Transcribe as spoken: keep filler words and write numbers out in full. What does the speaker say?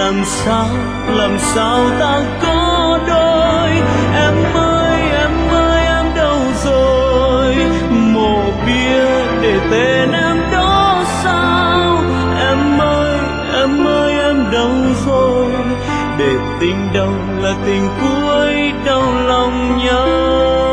làm sao làm sao ta có đôi. Em ơi em ơi em đâu rồi, mộ bia để tên em đó sao. Em ơi em ơi em đâu rồi, để tình đầu là tình cuối đau lòng nhau.